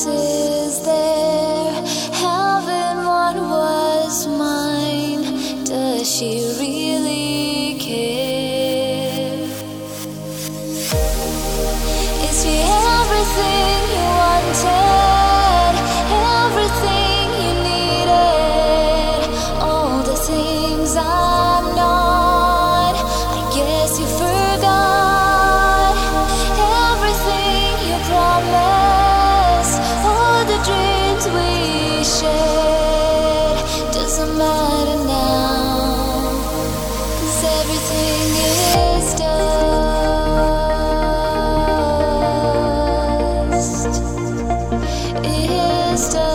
is there? Having what was mine. Does she really care? Is she everything you wanted? Everything you needed? All the things I'm not, I guess you forgot. Everything you promised, all the dreams we shared, doesn't matter now, 'cause everything is dust. It is dust.